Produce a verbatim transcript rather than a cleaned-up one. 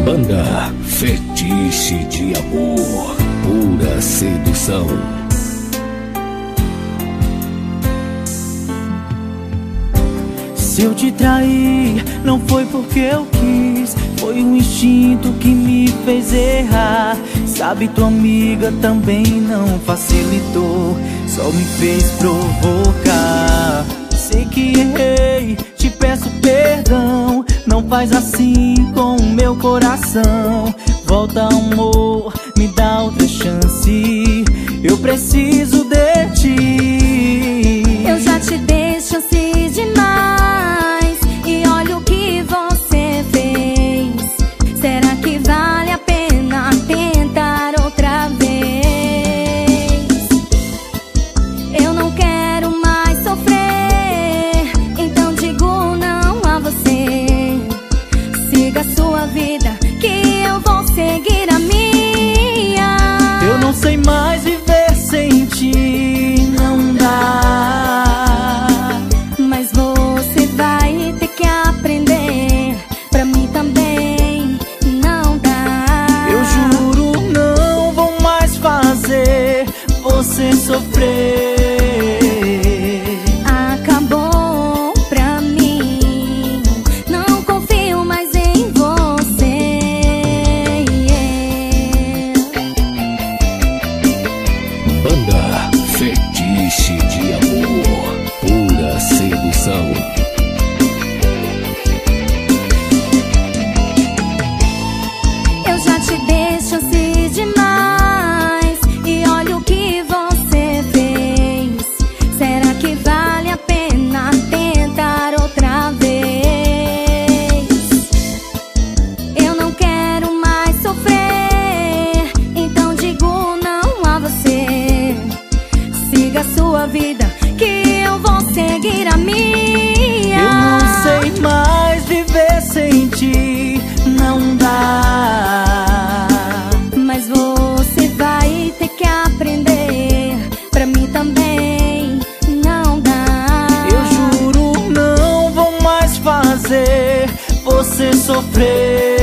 Banda Fetiche de Amor, pura sedução. Se eu te traí, não foi porque eu quis, foi o instinto que me fez errar. Sabe, tua amiga também não facilitou, só me fez provocar. Sei que errei, te peço perdão, não faz assim com o meu coração. Volta, amor, me dá outra chance, eu preciso de ti. Eu já te dei chance demais e olha o que você fez. Será que vale a pena tentar outra vez? Eu não quero mais sofrer, então digo não a você. Siga a sua vida, que eu vou seguir a minha. Eu não sei mais viver sem ti, não dá. Mas você vai ter que aprender, pra mim também não dá. Eu juro, não vou mais fazer você sofrer. Acabou pra mim, não confio mais em você. Banda Fetiche de Amor, pura sedução. Eu já te dei chance demais e olha o que você fez. Será que vale a pena tentar outra vez? Eu não quero mais sofrer, então digo não a você. Siga a sua vida, que eu vou seguir a minha. Eu não sei mais viver sem ti, não dá. Mas você vai ter que aprender, pra mim também não dá. Eu juro, não vou mais fazer você sofrer.